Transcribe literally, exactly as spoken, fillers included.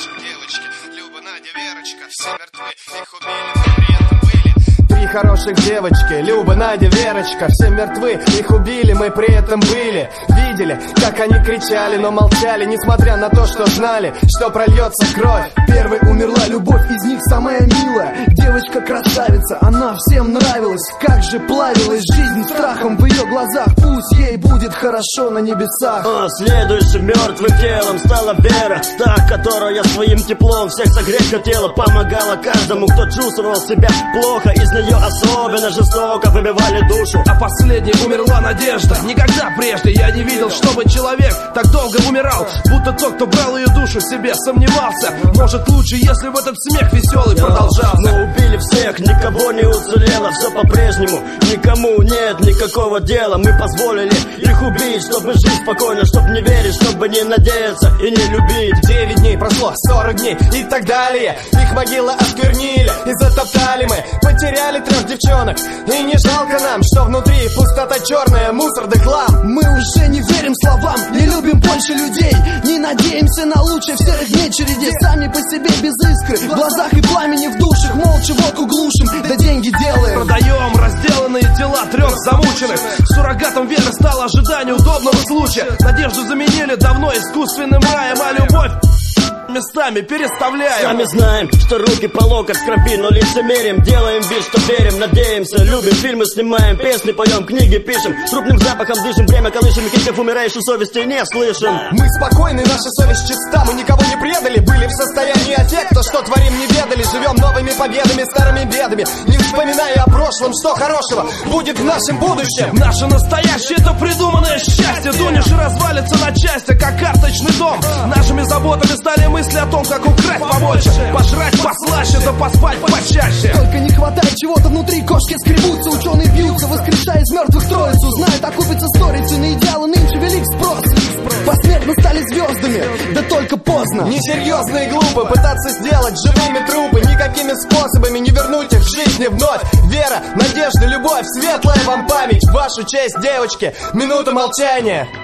хороших девочки, Люба, Надя, Верочка, все мертвы, их убили, но при этом были. Три хороших девочки, Люба, Надя, Верочка, все мертвы, их убили, мы при этом были. Видели, как они кричали, но молчали, несмотря на то, что знали, что прольется кровь. Первой умерла любовь, из них самая милая. Девочка красавица, она всем нравилась. Как же плавилась жизнь страхом в ее глазах. Пусть ей будет хорошо на небесах. А следующим мертвым телом стала Вера, та, которая своим теплом всех согреть хотела. Помогала каждому, кто чувствовал себя плохо. Из нее особенно жестоко выбивали душу. А последней умерла Надежда. Никогда прежде я не видел, чтобы человек так долго умирал. Будто тот, кто брал ее душу себе, сомневался. Может лучше, если бы этот смех веселый продолжался. Но убили всех, никого не уцелело. Все по-прежнему, никому нет никакого дела. Мы позволили их убить, чтобы жить спокойно, чтобы не верить, чтобы не надеяться и не любить. Девять дней прошло, сорок дней и так далее. Их могилы осквернили и затоптали мы. Потеряли трех девчонок, и не жалко нам, что внутри пустота черная, мусор да хлам. Мы уже не верим словам, не любим больше людей, не надеемся на лучшее в серых дней череде. Сами по себе без искры, в глазах и пламени в душах, молча водку глушим, да деньги делаем. Продаем разделанные тела трех замученных. Суррогатом веры стало ожидание удобного случая. Надежду заменили давно искусственным раем, а любовь местами переставляем. Сами знаем, что руки по локоть в крови, но лицемерим. Делаем вид, что верим, надеемся, любим. Фильмы снимаем, песни поем, книги пишем. Трупным запахом дышим, время колышем. И криков умирающей совести не слышим. Мы спокойны, наша совесть чиста. Мы никого не предали, были в состоянии. А те, кто что творим, не ведали. Живем новыми победами, старыми бедами, не вспоминая о прошлом. Что хорошего будет в нашем будущем? Наше настоящее — это придуманное счастье. Дунешь и развалится на части, как карточный дом. Нашими заботами стали мысли о том, как украсть побольше, пожрать послаще, да поспать почаще. Только не хватает чего-то внутри, кошки скребутся, ученые бьются, воскрешая из мертвых троицу. Знают, окупится сторицу, на идеалы нынче велик спрос. Посмертно стали звездами, да только поздно. Несерьезно и глупо пытаться сделать живыми трупы. Никакими способами не вернуть их в жизни вновь. Вера, надежда, любовь, светлая вам память. В вашу честь, девочки, минута молчания.